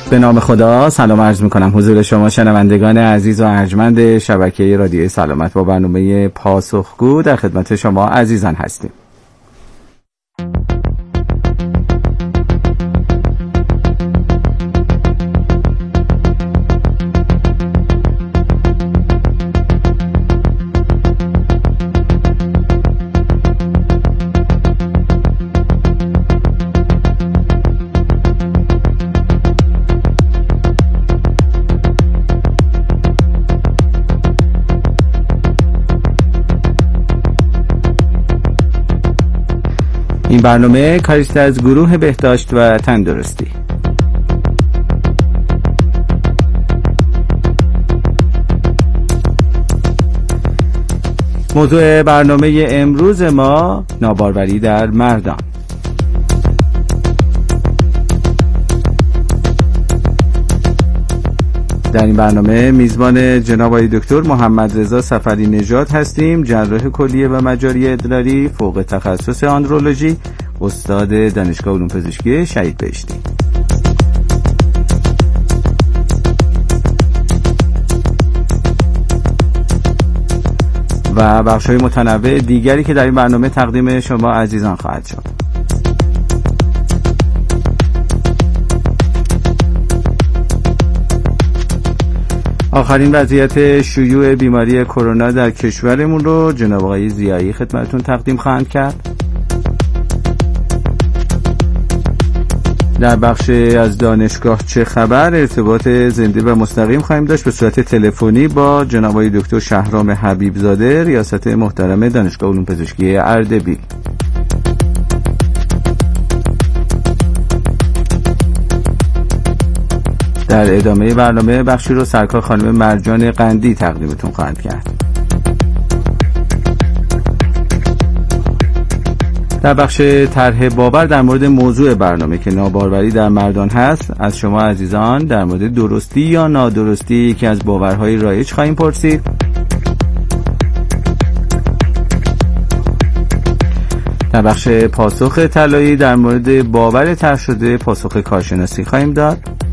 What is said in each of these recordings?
به نام خدا سلام عرض میکنم حضور شما شنوندگان عزیز و ارجمند شبکه رادیوی سلامت. با برنامه پاسخگو در خدمت شما عزیزان هستیم. این برنامه کاریست از گروه بهداشت و تندرستی. موضوع برنامه امروز ما ناباروری در مردان. در این برنامه میزبان جناب آقای دکتر محمد رضا سفری نژاد هستیم، جراح کلیه و مجاری ادراری فوق تخصص اندرولوژی، استاد دانشگاه علوم پزشکی شهید بهشتی. و بخش‌های متنوع دیگری که در این برنامه تقدیم شما عزیزان خواهد شد. آخرین وضعیت شیوع بیماری کرونا در کشورمون رو جناب آقای ضیایی خدمتتون تقدیم خواهند کرد. در بخش از دانشگاه چه خبر ارتباط زنده و مستقیم خواهیم داشت به صورت تلفنی با جناب آقای دکتر شهرام حبیبزاده، ریاست محترم دانشگاه علوم پزشکی اردبیل. در ادامه برنامه بخشی رو سرکار خانم مرجان قندی تقدیمتون خواهند کرد. در بخش طرح باور در مورد موضوع برنامه که ناباروری در مردان هست، از شما عزیزان در مورد درستی یا نادرستی یکی از باورهای رایج خواهیم پرسید. در بخش پاسخ طلایی در مورد باور طرح شده پاسخ کارشناسی خواهیم داد.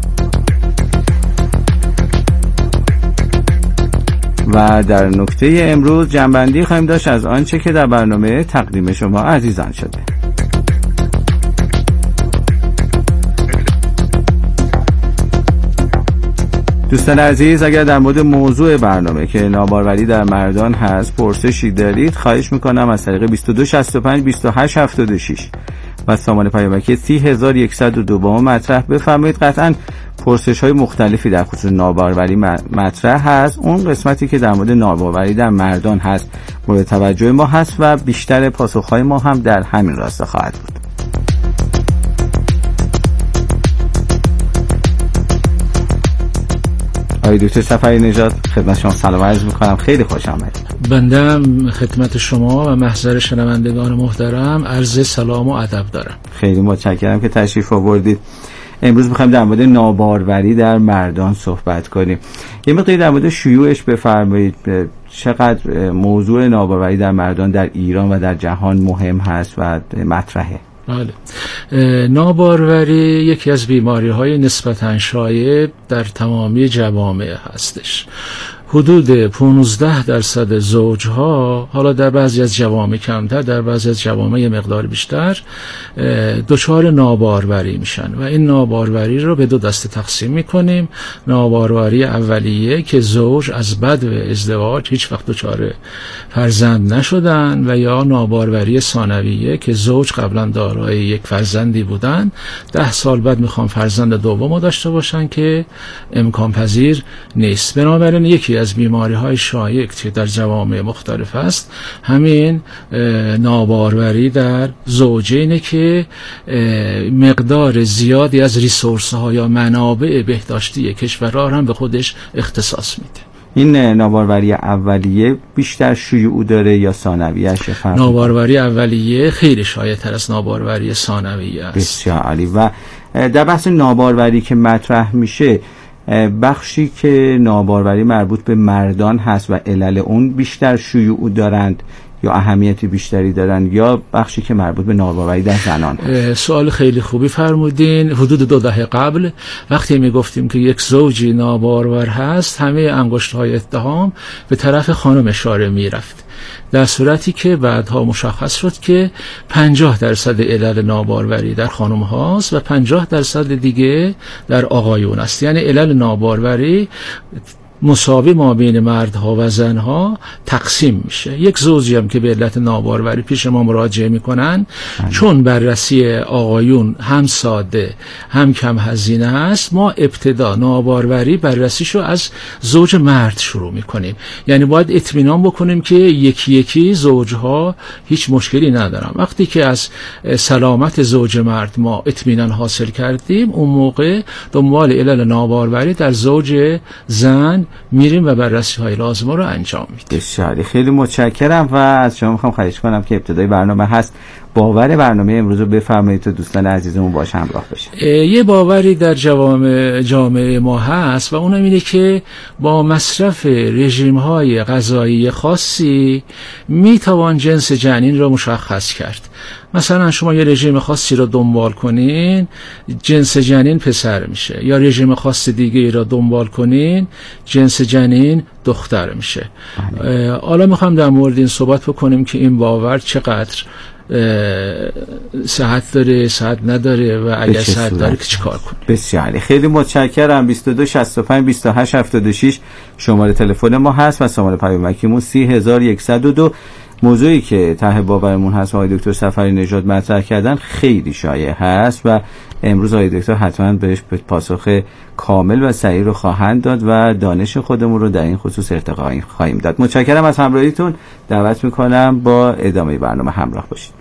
و در نکته امروز جنبندی خواهیم داشت از آنچه که در برنامه تقدیم شما عزیزان شده. دوستان عزیز، اگر در مورد موضوع برنامه که ناباروری در مردان هست پرسشی دارید، خواهش میکنم از طریق 2265 2876 و سامان پیامکی 30102 با ما مطرح بفرمایید. قطعاً پرسش های مختلفی در خصوص ناباروری مطرح هست. اون قسمتی که در مورد ناباروری در مردان هست مورد توجه ما هست و بیشتر پاسخ های ما هم در همین راستا خواهد بود. آقای دکتر سفری نژاد خدمت شما سلام عرض می‌کنم، خیلی خوش آمدید. بنده خدمت شما و محضر شنوندگان محترم عرض سلام و ادب دارم. خیلی متشکرم که تشریف آوردید. امروز می‌خوایم در مورد ناباروری در مردان صحبت کنیم. یه مقداری در مورد شیوعش بفرمایید. چقدر موضوع ناباروری در مردان در ایران و در جهان مهم هست و مطرحه؟ بله، ناباروری یکی از بیماری‌های نسبتاً شایع در تمامی جوامع هستش. حدود 15% زوجها، حالا در بعضی از جوامع کمتر، در بعضی از جوامع یه مقدار بیشتر، دچار ناباروری میشن و این ناباروری رو به دو دسته تقسیم میکنیم. ناباروری اولیه که زوج از بدو ازدواج هیچ وقت دچار فرزند نشدن، و یا ناباروری ثانویه که زوج قبلا دارای یک فرزندی بودن، 10 سال بعد میخوان فرزند دوم داشته باشن که امکان پذیر نیست. بنابراین یکی از بیماری‌های شایع که در جوامع مختلف است همین ناباروری در زوجینه که مقدار زیادی از ریسورس‌ها یا منابع بهداشتی کشورها هم به خودش اختصاص میده. این ناباروری اولیه بیشتر شیوع داره یا ثانویه‌اش فرق؟ ناباروری اولیه خیلی شایع‌تر از ناباروری ثانویه است. بسیار عالی. و در بحث ناباروری که مطرح میشه، بخشی که ناباروری مربوط به مردان هست و علل اون بیشتر شیوع دارند یا اهمیتی بیشتری دارن یا بخشی که مربوط به ناباروری در زنان هست؟ سوال خیلی خوبی فرمودین. حدود 2 دهه قبل وقتی میگفتیم که یک زوجی نابارور هست، همه انگشت‌های اتهام به طرف خانم اشاره میرفت، در صورتی که بعدها مشخص شد که 50% علل ناباروری در خانم هاست و 50% دیگه در آقایون است. یعنی علل ناباروری مساوی ما بین مردها و زنها تقسیم میشه. یک زوجی هم که به علت ناباروری پیش ما مراجعه میکنن، چون بررسی آقایون هم ساده هم کم هزینه است، ما ابتدا ناباروری بررسیشو از زوج مرد شروع میکنیم. یعنی باید اطمینان بکنیم که یکی یکی زوجها هیچ مشکلی ندارن. وقتی که از سلامت زوج مرد ما اطمینان حاصل کردیم، اون موقع دنبال علل ناباروری در زوج زن میریم و بررسی های لازمه رو انجام میدیم. بسیار خیلی متشکرم و از شما میخوام خواهش کنم که ابتدای برنامه هست باور برنامه امروز رو بفرمایید تا دوستان عزیزمون باش همراه بشن. یه باوری در جامعه ما هست و اونم اینه که با مصرف رژیم های غذایی خاصی میتوان جنس جنین رو مشخص کرد. مثلا شما یه رژیم خاصی رو دنبال کنین، جنس جنین پسر میشه، یا رژیم خاص دیگه را دنبال کنین، جنس جنین دختر میشه. حالا میخوام در مورد این صحبت بکنیم که این باور چقدر صحت داره، صحت نداره و اگر صحت داره که چیکار کنیم. بسیار خیلی متشکرم. 22 65 28 76 شماره تلفن ما هست و شماره پیامکیمون 30102. موضوعی که ته باورمون هست و آقای دکتر صفری نژاد مطرح کردن خیلی شایع هست و امروز آقای دکتر حتما بهش پاسخ کامل و صحیح رو خواهند داد و دانش خودمون رو در این خصوص ارتقا خواهیم داد. متشکرم از همراهیتون. دعوت میکنم با ادامه برنامه همراه باشید.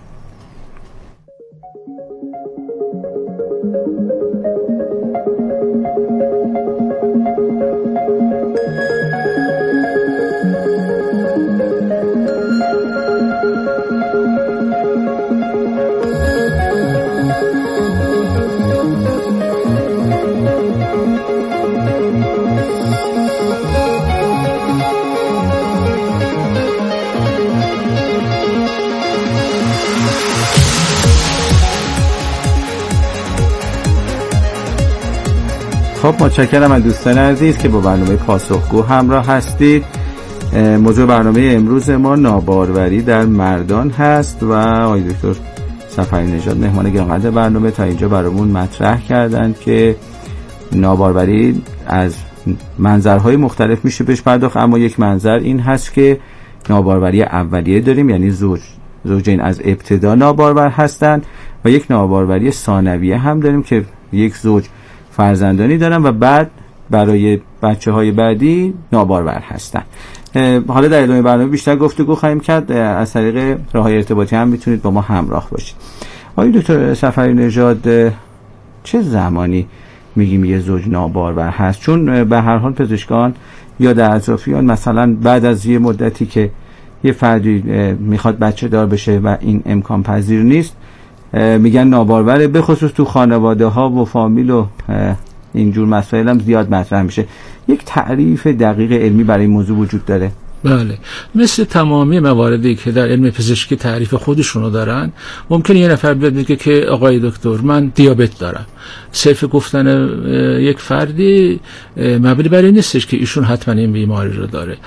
خب متشکرم از دوستان عزیز که با برنامه پاسخگو همراه هستید. موضوع برنامه امروز ما ناباروری در مردان هست و آقای دکتر صفری نژاد مهمان گرانقدر برنامه تا اینجا برامون مطرح کردند که ناباروری از منظرهای مختلف میشه بهش پرداخت، اما یک منظر این هست که ناباروری اولیه داریم، یعنی زوجین از ابتدا نابارور هستند، و یک ناباروری ثانویه هم داریم که یک زوج فرزندانی دارن و بعد برای بچه‌های بعدی نابارور هستن. حالا در ادامه برنامه بیشتر گفتگو خواهیم کرد. از طریق راه‌های ارتباطی هم میتونید با ما همراه باشید. آقای دکتر صفری نژاد، چه زمانی میگیم یه زوج نابارور هست؟ چون به هر حال پزشکان یا در اطرافیان مثلا بعد از یه مدتی که یه فردی میخواد بچه دار بشه و این امکان پذیر نیست، میگن ناباروره، به خصوص تو خانواده ها و فامیل و اینجور مسائل هم زیاد مطرح میشه. یک تعریف دقیق علمی برای این موضوع وجود داره؟ بله، مثل تمامی مواردی که در علم پزشکی تعریف خودشونو دارن. ممکنه یه نفر بیاد بگه که آقای دکتر من دیابت دارم. صرف گفتن یک فردی مبنی بر این نیستش که ایشون حتما این بیماری رو داره.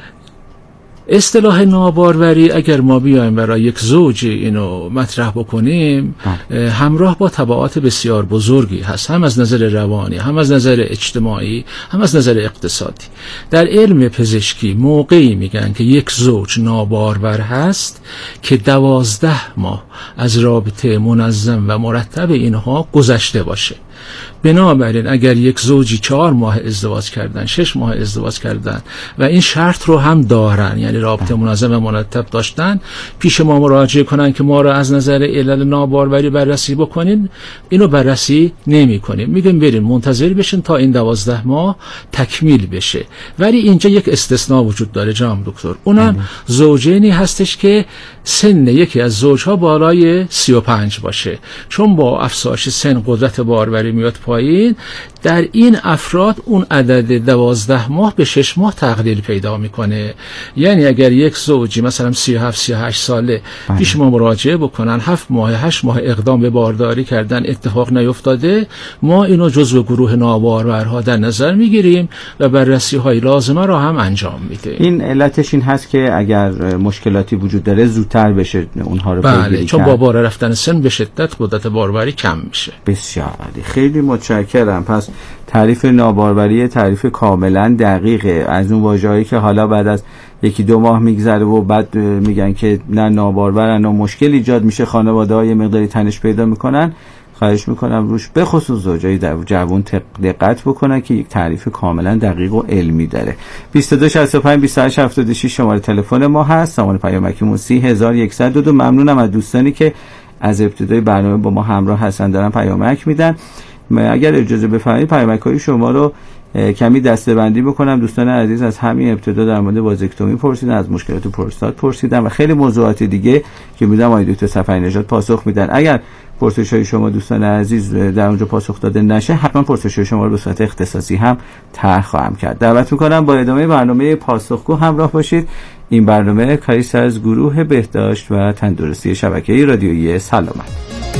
اصطلاح ناباروری اگر ما بیایم برای یک زوج اینو مطرح بکنیم، همراه با تبعات بسیار بزرگی هست، هم از نظر روانی، هم از نظر اجتماعی، هم از نظر اقتصادی. در علم پزشکی موقعی میگن که یک زوج نابارور هست که 12 ماه از رابطه منظم و مرتب اینها گذشته باشه. بنابراین اگر یک زوجی 4 ماه ازدواج کردن، 6 ماه ازدواج کردن و این شرط رو هم دارن، یعنی رابطه منظم و مرتب داشتن، پیش ما مراجعه کنن که ما رو از نظر علل ناباروری بررسی بکنین، اینو بررسی نمی کنیم، میگیم بریم منتظر بشین تا این 12 ماه تکمیل بشه. ولی اینجا یک استثناء وجود داره جناب دکتر، اونم زوجینی هستش که سن یکی از زوجها بالای 35 باشه، چون با افزایش سن قدرت باروری میاد پایین، در این افراد اون عدد 12 ماه به 6 ماه تقلیل پیدا میکنه. یعنی اگر یک زوجی مثلا 37-38 ساله پیش ما مراجعه بکنن، 7 ماه 8 ماه اقدام به بارداری کردن، اتفاق نیفتاده، ما اینو جزو گروه نابارورها در نظر میگیریم و بررسی های لازمه را هم انجام میده. این علتش این هست که اگر مشکلاتی وجود داره زودتر بشه اونها رو پیگیری کرد. چون با بالا رفتن سن به شدت قدرت باروری کم میشه. بسیار عالی، خیلی متشکرم. پس تعریف ناباروری تعریف کاملا دقیقه. از اون واژه‌ای که حالا بعد از 1-2 ماه میگذره و بعد میگن که نه نابارورن و مشکل ایجاد میشه، خانواده‌ها یه مقداری تنش پیدا میکنن، خواهش میکنم روش به خصوص زوجای جوان دقت بکنن که یک تعریف کاملا دقیق و علمی داره. 2265-2876 شماره تلفن ما هست. سامان پیامکی مو 30102. ممنونم از دوستانی که از ابتدای برنامه با ما همراه هستن، دارن پیامک میدن. اگر اجازه بفرمایید پیامک‌های شما رو کمی دسته‌بندی بکنم. دوستان عزیز از همین ابتدا در مورد وازکتومی پرسیدن، از مشکلات پروستات پرسیدن و خیلی موضوعات دیگه که میدونم آقای دکتر صفری نژاد پاسخ میدن. اگر پرسش‌های شما دوستان عزیز در اونجا پاسخ داده نشه، حتما پرسش‌های شما رو به صورت اختصاصی هم طرح خواهم کرد. دعوت می‌کنم با ادامه برنامه پاسخگو همراه باشید. این برنامه کاریست از گروه بهداشت و تندرستی شبکه رادیویی سلامت.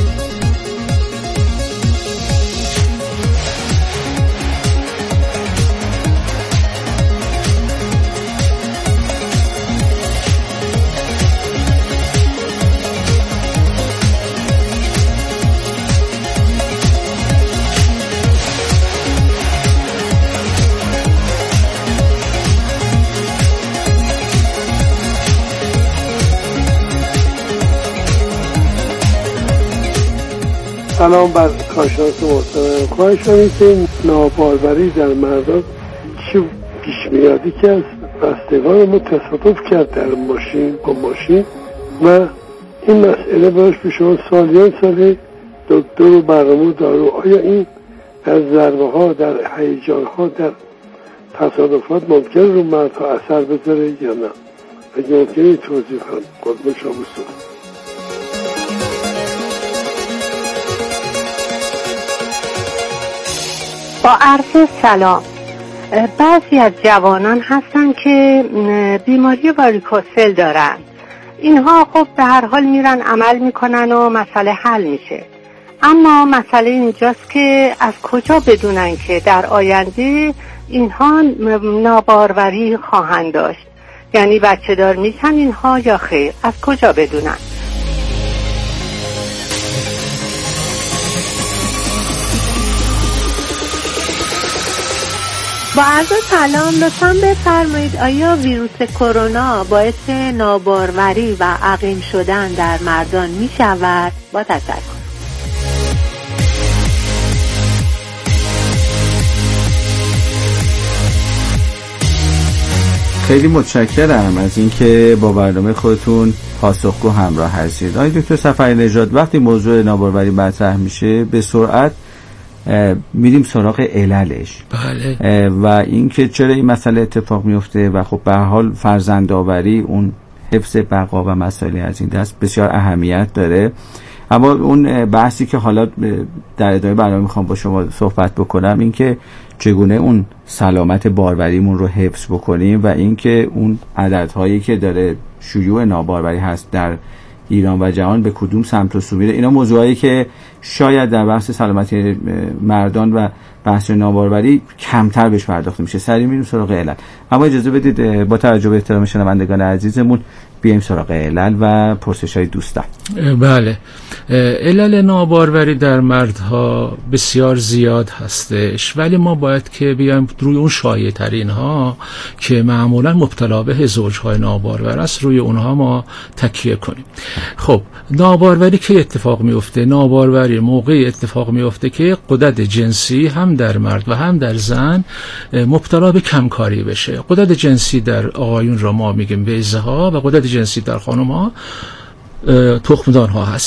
سلام بر کارشناس محترم. خواهش کنید که ناباروری در مردان چی پیش میادی که از بستگان ما تصادف کرد در ماشین با ماشین و این مسئله باش به شما سالیان ساله دکتر و برنامه دارو. آیا این در ضربه ها، در هیجان ها، در تصادفات ممکن رو مردها اثر بذاره یا نه؟ اگه ممکنه توضیح کنم. قربون شما بسید. با عرض سلام. بعضی از جوانان هستن که بیماری واریکوسل دارن. اینها خب به هر حال میرن عمل میکنن و مسئله حل میشه، اما مسئله اینجاست که از کجا بدونن که در آینده اینها ناباروری خواهند داشت، یعنی بچه دار میشن اینها یا خیر، از کجا بدونن؟ با عرض سلام، لطفاً بفرمایید آیا ویروس کرونا باعث ناباروری و عقیم شدن در مردان می شود؟ با تشکر. خیلی متشکرم از اینکه با برنامه خودتون پاسخگو همراه هستید. آقای دکتر صفری نژاد، وقتی موضوع ناباروری مطرح میشه به سرعت میریم سراغ عللش. بله. و اینکه چرا این مسئله اتفاق میفته و خب به هر حال فرزندآوری، اون حفظ بقا و مسائل از این دست بسیار اهمیت داره. اما اون بحثی که حالا در ادامه برنامه میخوام با شما صحبت بکنم این که چگونه اون سلامت باروریمون رو حفظ بکنیم و اینکه اون عددهایی که داره شیوع ناباروری هست در ایران و جهان به کدوم سمت و سو میره. اینا موضوعایی که شاید در بحث سلامتی مردان و بحث ناباروری کمتر بهش پرداخته میشه. سریع میریم سراغ علل. اما اجازه بدید با توجه به احترام شنوندگان عزیزمون بیایم سراغ علل و پرسش‌های دوستان. بله، علل ناباروری در مردها بسیار زیاد هستش، ولی ما باید که بیایم روی اون شایع ترین ها که معمولا مبتلا به زوجهای نابارور است روی اونها ما تکیه کنیم. خب ناباروری که اتفاق میفته؟ ناباروری موقعی اتفاق میفته که غدد جنسی هم در مرد و هم در زن مبتلا به کمکاری بشه. غدد جنسی در آقایون را ما میگیم بیضه ها و غدد جنسی در خانم ها تخمدان ها هستند.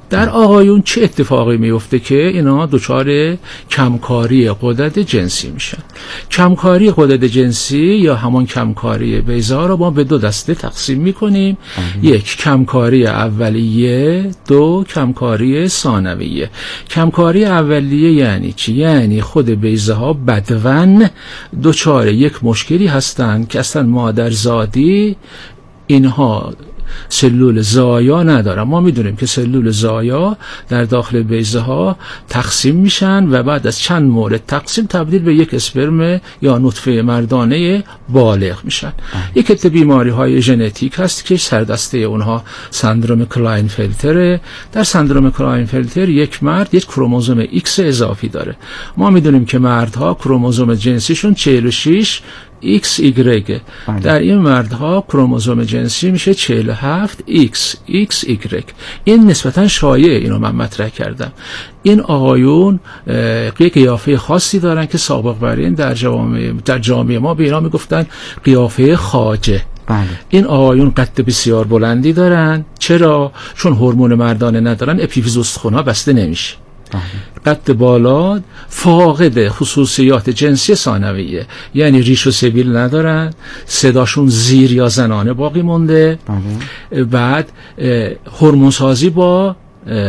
در آقایون چه اتفاقی میفته که اینا دچار کمکاری غدد جنسی میشن؟ کمکاری غدد جنسی یا همون کمکاری بیضه رو ما به دو دسته تقسیم میکنیم. یک، کمکاری اولیه، دو، کمکاری ثانویه. کمکاری اولیه یعنی چی؟ یعنی خود بیضه ها بدون دچار یک مشکلی هستند که اصلا مادرزادی اینها سلول زایا ندارن. ما میدونیم که سلول زایا در داخل بیضه ها تقسیم میشن و بعد از چند مورد تقسیم تبدیل به یک اسپرم یا نطفه مردانه بالغ میشن. یک عده بیماری های ژنتیک هست که سردسته اونها سندروم کلاینفلتره. در سندروم کلاینفلتر یک مرد یک کروموزوم X اضافی داره. ما میدونیم که مردها کروموزوم جنسیشون 46 XY. در این مردها کروموزوم جنسی میشه 47 XY. این نسبتا شایعه، اینو من مطرح کردم. این آقایون یک قیافه خاصی دارن که سابق بر این در جامعه ما به اینا میگفتن قیافه خواجه. این آقایون قد بسیار بلندی دارن. چرا؟ چون هورمون مردانه ندارن، اپیفیز استخوان‌ها بسته نمیشه. قد بالا، فاقد خصوصیات جنسی ثانویه، یعنی ریش و سبیل ندارن، صداشون زیر یا زنانه باقی مونده. بعد هورمون سازی با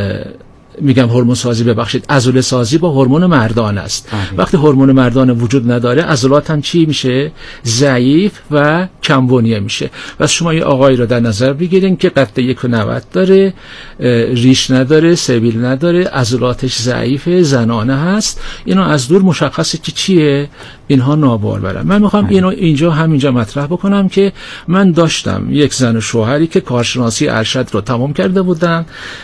هورمون سازی عضله سازی با هورمون مردان است. وقتی هورمون مردان وجود نداره، عضلات هم چی میشه؟ ضعیف و کمبنیه میشه. و شما یه آقایی رو در نظر بگیرین که قد 1.90 داره، ریش نداره، سبیل نداره، عضلاتش ضعیفه، زنانه هست. اینا از دور مشخصه که چیه؟ اینها نابارورن. من میخوام اینو همینجا مطرح بکنم که من داشتم یک زن و شوهری که کارشناسی ارشد رو تمام کرده بودن،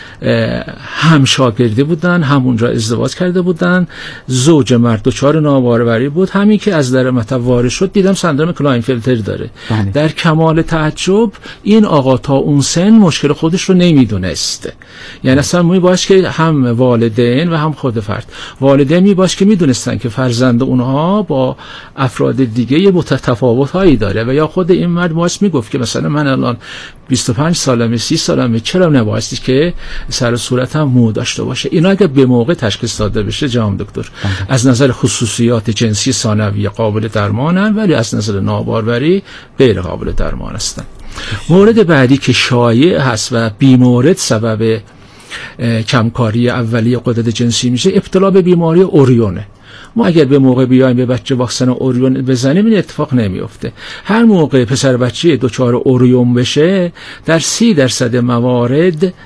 هم شاگردی بودن، همونجا ازدواج کرده بودن. زوج مرد دچار ناباروری بود. همین که از در مطب وارد شد دیدم سندروم کلاینفلتر داره. در کمال تعجب این آقا تا اون سن مشکل خودش رو نمیدونست. یعنی اصلا میباش که هم والدین و هم خود فرد، والدین میباش که میدونستن که فرزند اونها با افراد دیگه یه تفاوت هایی داره، و یا خود این مرد باعث میگفت که مثلا من الان 25 سالمه، 30 سالمه، چرا نبایستی که سر و صورتم مو داشته باشه؟ اینا اگه به موقع تشخیص داده بشه جناب دکتر، از نظر خصوصیات جنسی ثانویه قابل درمانن، ولی از نظر ناباروری غیر قابل درمان هستن. مورد بعدی که شایع هست و بیمورد سبب کمکاری اولیه غدد جنسی میشه، ابتلا به بیماری اوریونه. ما اگر به موقع بیایم به بچه واکسن اوریون بزنیم این اتفاق نمیفته. هر موقع پسر بچه دچار اوریون بشه، در 30% موارد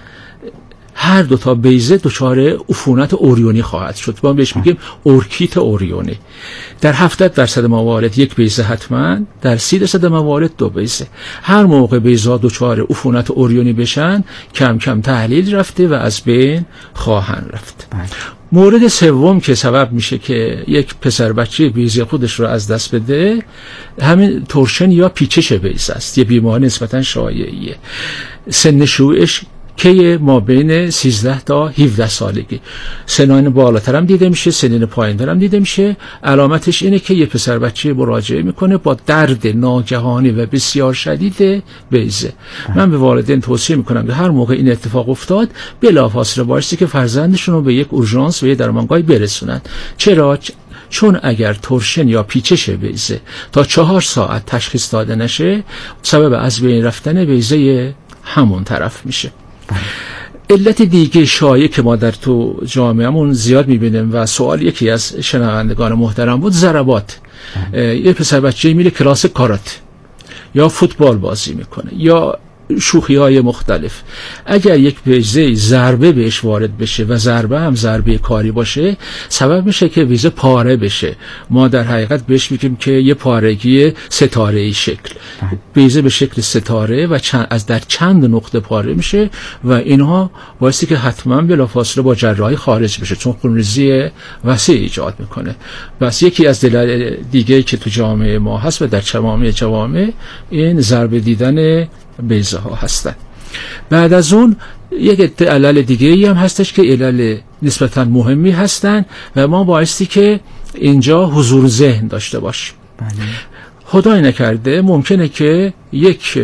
هر دو تا بیضه دچار عفونت اوریونی خواهد شد. ما بهش میگیم اورکیت اوریونی. در 70% موارد یک بیضه حتما، در 30% موارد دو بیضه. هر موقع بیضه دچار عفونت اوریونی بشن، کم کم تحلیل رفته و از بین خواهند رفت. مورد سوم که سبب میشه که یک پسر بچه بیضه خودش رو از دست بده، همین تورشن یا پیچش بیضه است. یه بیماری نسبتا شایعیه. سن شیوعش که ما بین 13 تا 17 سالگی، سنین بالاتر هم دیده میشه، سنین پایین‌تر هم دیده میشه. علامتش اینه که یه پسر بچه مراجعه میکنه با درد ناگهانی و بسیار شدید بیضه. من به والدین توصیه میکنم که هر موقع این اتفاق افتاد بلافاصله بایستی که فرزندشون رو به یک اورژانس و یک درمانگاه برسونن. چرا؟ چون اگر تورشن یا پیچش بیضه تا 4 ساعت تشخیص داده نشه، سبب از بین رفتن بیضه همون طرف میشه. علت دیگه شایع که ما در تو جامعهمون زیاد میبینیم و سوال یکی از شنوندگان محترم بود، ضربات. یه پسر بچه میره کلاس کارات یا فوتبال بازی میکنه یا شوخی‌های مختلف. اگر یک بیضه ضربه بهش وارد بشه و ضربه هم ضربه کاری باشه، سبب میشه که بیضه پاره بشه. ما در حقیقت بهش میگیم که یه پارگی ستاره‌ای شکل. بیضه به شکل ستاره و از در چند نقطه پاره میشه و اینها باعثی که حتما بلافاصله با جراحی خارج بشه، چون خونریزی وسیع ایجاد میکنه. بس یکی از دلایل دیگه که تو جامعه ما هست و در تمام جوامع این ضربه دیدن بیضه ها هستن. بعد از اون یک علل دیگه ای هم هستش که علل نسبتا مهمی هستن و ما بایستی که اینجا حضور ذهن داشته باشیم. خدای نکرده ممکنه که یک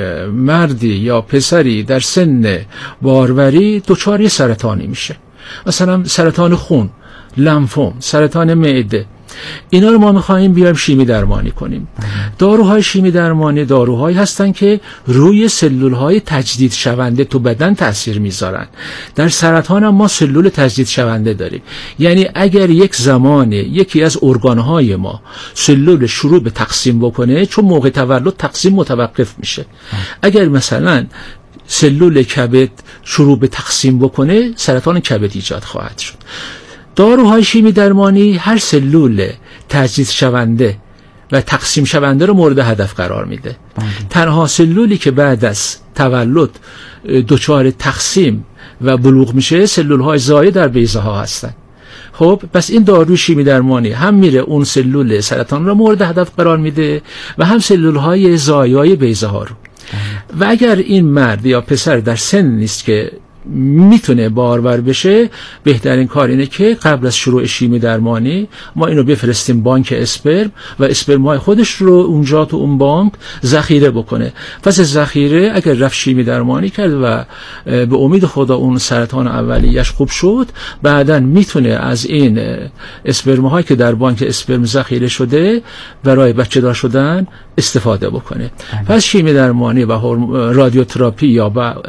مردی یا پسری در سن باروری دچار سرطانی میشه، مثلا سرطان خون، لنفوم، سرطان معده. اینا رو ما میخواییم بیایم شیمی درمانی کنیم. داروهای شیمی درمانی داروهایی هستن که روی سلولهای تجدید شونده تو بدن تاثیر میذارن. در سرطان هم ما سلول تجدید شونده داریم، یعنی اگر یک زمانی یکی از ارگانهای ما سلول شروع به تقسیم بکنه، چون موقع تولد تقسیم متوقف میشه، اگر مثلا سلول کبد شروع به تقسیم بکنه سرطان کبد ایجاد خواهد شد. داروهای شیمی درمانی هر سلول تجدید شونده و تقسیم شونده رو مورد هدف قرار میده. تنها سلولی که بعد از تولد دچار تقسیم و بلوغ میشه سلول‌های زایه در بیضه ها هستن. خب پس این داروی شیمی درمانی هم میره اون سلول سرطان رو مورد هدف قرار میده و هم سلول‌های زایه بیضه ها رو. و اگر این مرد یا پسر در سن نیست که میتونه بارور بشه، بهترین کار اینه که قبل از شروع شیمی درمانی ما اینو بفرستیم بانک اسپرم و اسپرمای خودش رو اونجا تو اون بانک ذخیره بکنه. پس از ذخیره اگر رفت شیمی درمانی کرد و به امید خدا اون سرطان اولیش خوب شد، بعداً میتونه از این اسپرم‌هایی که در بانک اسپرم ذخیره شده برای بچه دار شدن استفاده بکنه. پس شیمی درمانی و رادیوتراپی یا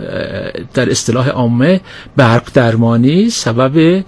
در اصطلاح عامه برق درمانی سبب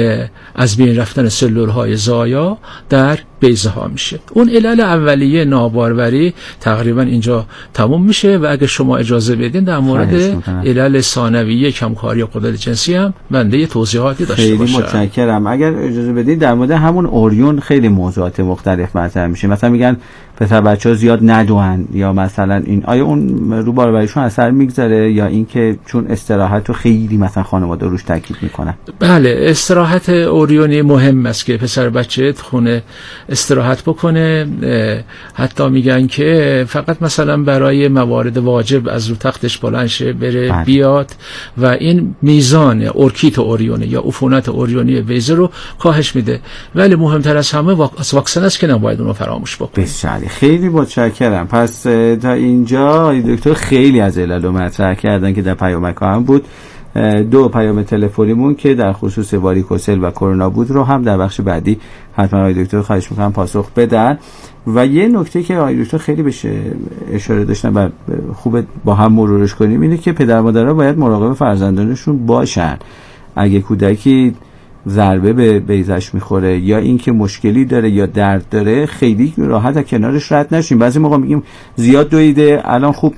از بین رفتن سلول‌های زایا در بیضه ها میشه. اون علل اولیه ناباروری تقریبا اینجا تموم میشه و اگه شما اجازه بدین در مورد علل ثانویه کمکاری قدرت جنسی هم بنده یه توضیحاتی داشته باشم. خیلی متشکرم. اگر اجازه بدین در مورد همون اوریون خیلی موضوعات مختلف مطرح میشه. مثلا میگن پسر بچه‌ها زیاد ندوئن، یا مثلا این آیا اون رو باروریشون اثر میگذاره، یا اینکه چون استراحت رو خیلی مثلا خانواده روش تاکید میکنن؟ بله، استراحت اوریونی مهم است که پسر بچه خونه استراحت بکنه. حتی میگن که فقط مثلا برای موارد واجب از رو تختش بلند شه بره بیاد و این میزان اورکیت اوریونی یا عفونت اوریونی بیضه رو کاهش میده. ولی مهمتر از همه واکسن است که نباید اون رو فراموش بکنیم. خیلی متشکرم. پس تا اینجا دکتر خیلی از علل رو مطرح کردن که در پیامک هم بود. 2 پیام تلفنیمون که در خصوص واریکوسل و کرونا بود رو هم در بخش بعدی حتما آقای دکتر خواهش میکنم پاسخ بدن. و یه نکته که آقای دکتر خیلی بهش اشاره داشتن و خوبه با هم مرورش کنیم اینه که پدر مادرها باید مراقب فرزندانشون باشن. اگه کودکی ضربه به بیضه‌اش میخوره یا اینکه مشکلی داره یا درد داره، خیلی راحت از کنارش رد نشیم. بعضی موقع میگیم زیاد دویده، الان خوب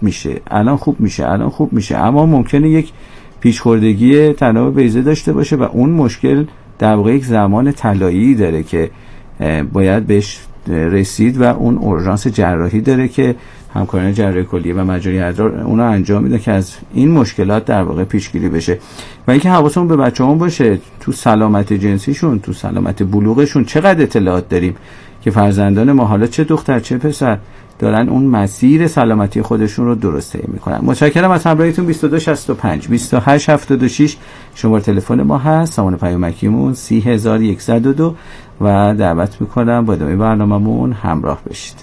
میشه، اما ممکنه یک پیچ‌خوردگی تناب بیضه داشته باشه و اون مشکل در واقع یک زمان طلایی داره که باید بهش رسید و اون اورژانس جراحی داره که همکاران جراحی کلیه و مجاری ادرار اونا انجام میده که از این مشکلات در واقع پیشگیری بشه. و اینکه حواسمون به بچه‌هامون باشه تو سلامت جنسیشون، تو سلامت بلوغشون چقدر اطلاعات داریم که فرزندان ما حالا چه دختر چه پسر دارن اون مسیر سلامتی خودشون رو درست طی میکنن. متشکرم از همراهیتون. 2265 2876 شماره تلفن ما هست، سامان پیامکیمون 30102 و دعوت میکنم با ادامه برنامه‌مون همراه بشید.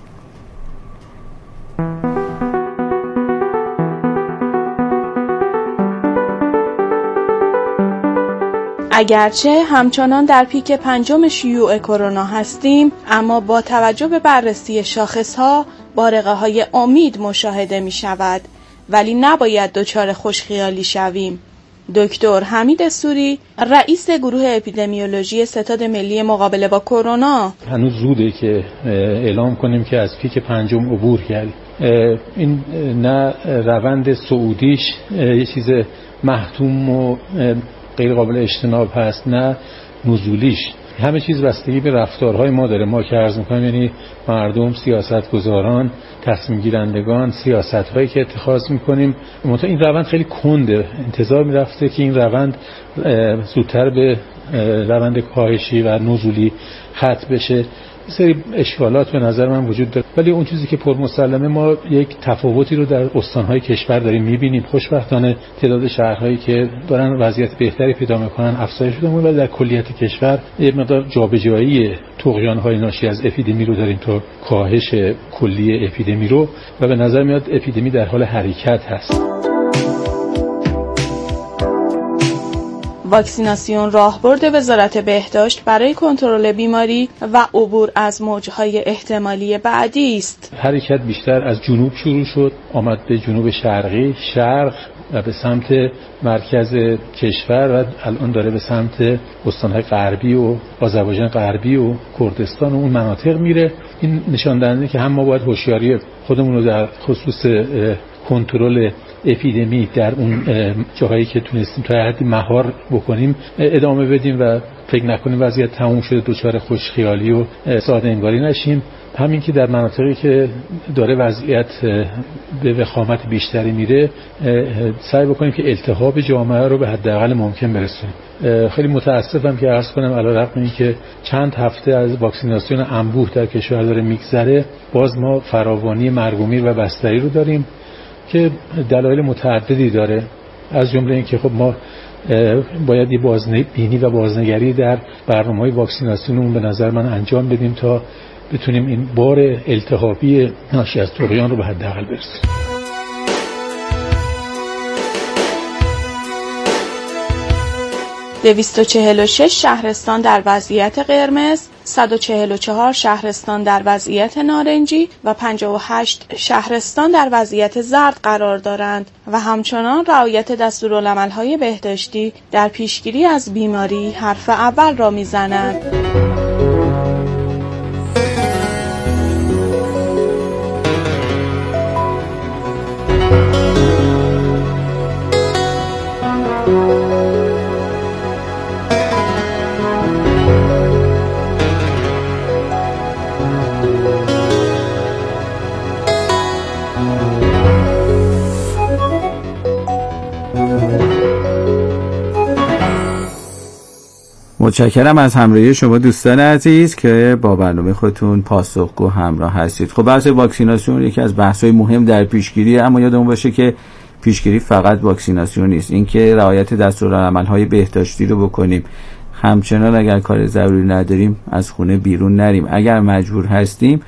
اگرچه همچنان در پیک 5 شیوع کرونا هستیم، اما با توجه به بررسی شاخص‌ها بارقه‌های امید مشاهده می‌شود، ولی نباید دچار خوشخیالی شویم. دکتر حمید سوری، رئیس گروه اپیدمیولوژی ستاد ملی مقابله با کرونا: هنوز زوده که اعلام کنیم که از پیک 5 عبور کردیم. این نه روند صعودیش یه چیز محتوم و غیر قابل اجتناب هست، نه نزولیش. همه چیز بستگی به رفتارهای ما داره. ما که عرض می‌کنیم یعنی مردم، سیاستگزاران، تصمیم گیرندگان، سیاست‌هایی که اتخاذ می‌کنیم. منتها این روند خیلی کنده. انتظار می‌رفته که این روند زودتر به روند کاهشی و نزولی ختم بشه. سری اشکالات به نظر من وجود داره، ولی اون چیزی که پرمسلمه ما یک تفاوتی رو در استان‌های کشور داریم می‌بینیم. خوشبختانه تعداد شهرهایی که دارن وضعیت بهتری پیدا می‌کنن افزایش پیدا می‌کنه، ولی در کلیت کشور یک مقدار جابجایی طغیان‌های ناشی از اپیدمی رو داریم تا کاهش کلی اپیدمی رو، و به نظر میاد اپیدمی در حال حرکت هست. واکسیناسیون راهبرد وزارت بهداشت برای کنترل بیماری و عبور از موجهای احتمالی بعدی است. حرکت بیشتر از جنوب شروع شد، آمد به جنوب شرقی، شرق و به سمت مرکز کشور و الان داره به سمت استان‌های غربی و آذربایجان غربی و کردستان و اون مناطق میره. این نشان دهنده که هم ما باید هوشیاری خودمون رو در خصوص کنترل اپیدمی در اون جاهایی که تونستیم تا حدی مهار بکنیم ادامه بدیم و فکر نکنیم وضعیت تموم شده دچار خوشخیالی و ساده انگاری نشیم. همین که در مناطقی که داره وضعیت به وخامت بیشتری میره سعی بکنیم که التهاب جامعه رو به حداقل ممکن برسونیم. خیلی متاسفم که عرض کنم علیرغم اینکه چند هفته از واکسیناسیون انبوه در کشور داره میگذره، باز ما فراوانی مرگومیر و بستری رو داریم که دلایل متعددی داره، از جمله اینکه خب ما باید یه بازبینی و بازنگری در برنامه‌های واکسیناسیونمون به نظر من انجام بدیم تا بتونیم این بار التهابی ناشی از طغیان رو به حداقل برسونیم. دویست و 246 شهرستان در وضعیت قرمز، 144 شهرستان در وضعیت نارنجی و 58 شهرستان در وضعیت زرد قرار دارند و همچنان رعایت دستورالعمل‌های بهداشتی در پیشگیری از بیماری حرف اول را می‌زنند. متشکرم از همراهی شما دوستان عزیز که با برنامه خودتون پاسخگو همراه هستید. خب بحث واکسیناسیون یکی از بحث‌های مهم در پیشگیری، اما یادمون باشه که پیشگیری فقط واکسیناسیون نیست، اینکه رعایت دستورالعمل‌های بهداشتی رو بکنیم. همچنان اگر کار ضروری نداریم از خونه بیرون نریم، اگر مجبور هستیم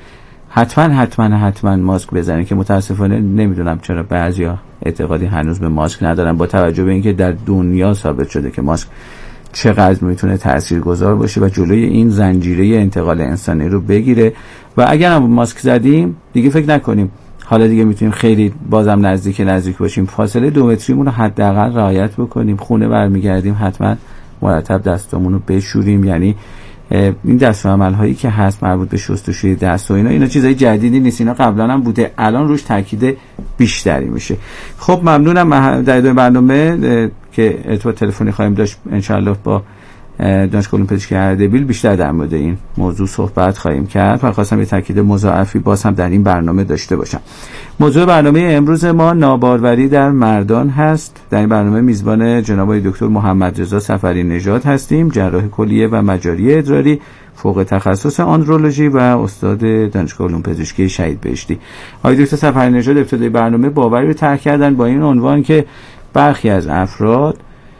حتما ماسک بزنیم که متاسفانه نمیدونم چرا بعضیا اعتقادی هنوز به ماسک ندارن، با توجه به اینکه در دنیا ثابت شده که ماسک چقدر میتونه تاثیرگذار باشه و جلوی این زنجیره انتقال انسانی رو بگیره. و اگر هم ماسک زدیم دیگه فکر نکنیم حالا دیگه میتونیم خیلی بازم نزدیک باشیم، فاصله 2 متریمون رو حداقل رعایت بکنیم. خونه برمیگردیم حتما مرتب دستامون رو بشوریم، یعنی این دستورالعمل هایی که هست مربوط به شستشوی دست و اینا چیزای جدیدی نیست، اینا قبلا هم بوده، الان روش تاکید بیشتری میشه. خب ممنونم. در ادامه برنامه که ارتباط تلفنی خواهیم داشت انشالله با دانشگاه علوم پزشکی اردبیل بیشتر در مورد این موضوع صحبت خواهیم کرد و خواستم یه تاکید مضاعفی باز هم در این برنامه داشته باشم. موضوع برنامه امروز ما ناباروری در مردان هست. در این برنامه میزبان جناب دکتر محمد رضا سفری نژاد هستیم، جراح کلیه و مجاری ادراری فوق تخصص آندرولوژی و استاد دانشگاه علوم پزشکی شهید بهشتی. آقای دکتر سفری نژاد ابتدای برنامه باوری رو طرح کردن با این عنوان که برخی از افراد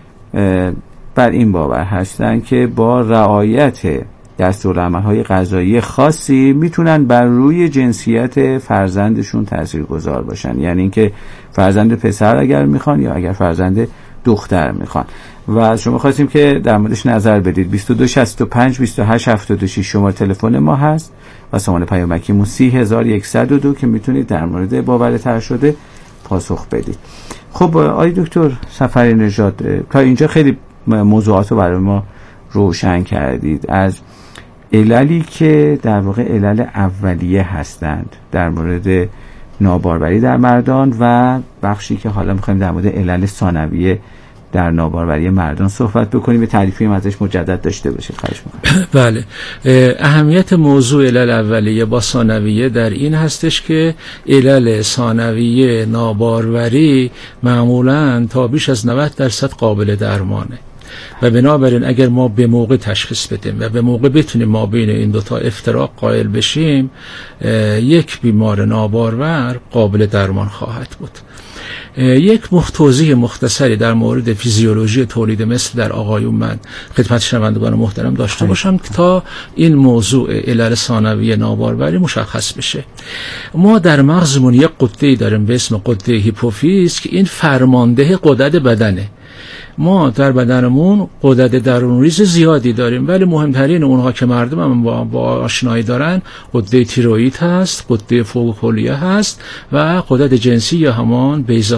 بر این باور هستن که با رعایت دستورالعمل‌های غذایی خاصی میتونن بر روی جنسیت فرزندشون تاثیرگذار باشن، یعنی اینکه فرزند پسر اگر میخوان یا اگر فرزند دختر میخوان. و از شما خواستیم که در موردش نظر بدید. 2265 2876 شماره تلفن ما هست و سامان پیامکیمون 30102 که میتونید در مورد باور طرح شده پاسخ بدید. خب آقای دکتر سفری نژاد، تا اینجا خیلی موضوعات رو برای ما روشن کردید، از عللی که در واقع علل اولیه هستند در مورد ناباروری در مردان و بخشی که حالا میخوایم در مورد علل ثانویه در ناباروری مردان صحبت بکنیم، به تعریفی هم ازش مجدد داشته باشید. خواهش می‌کنم. بله، اهمیت موضوع علل اولیه با ثانویه در این هستش که علل ثانویه ناباروری معمولاً تا بیش از 90% قابل درمانه. و بنابراین اگر ما به موقع تشخیص بدیم و به موقع بتونیم ما بین این دوتا افتراق قائل بشیم، یک بیمار نابارور قابل درمان خواهد بود. یک توضیح مختصری در مورد فیزیولوژی تولید مثل در آقایون من خدمت شنوندگان محترم داشته باشم تا این موضوع علل ثانوی ناباروری مشخص بشه. ما در مغزمون یک غده‌ای داریم به اسم غده هیپوفیز که این فرمانده غدد بدنه. ما در بدنمون غدد درونریز زیادی داریم، ولی مهمترین اونها که مردم هم با آشنایی دارن غده تیروئید هست، غده فوق کلیه هست و غدد جنسی یا همان بیضه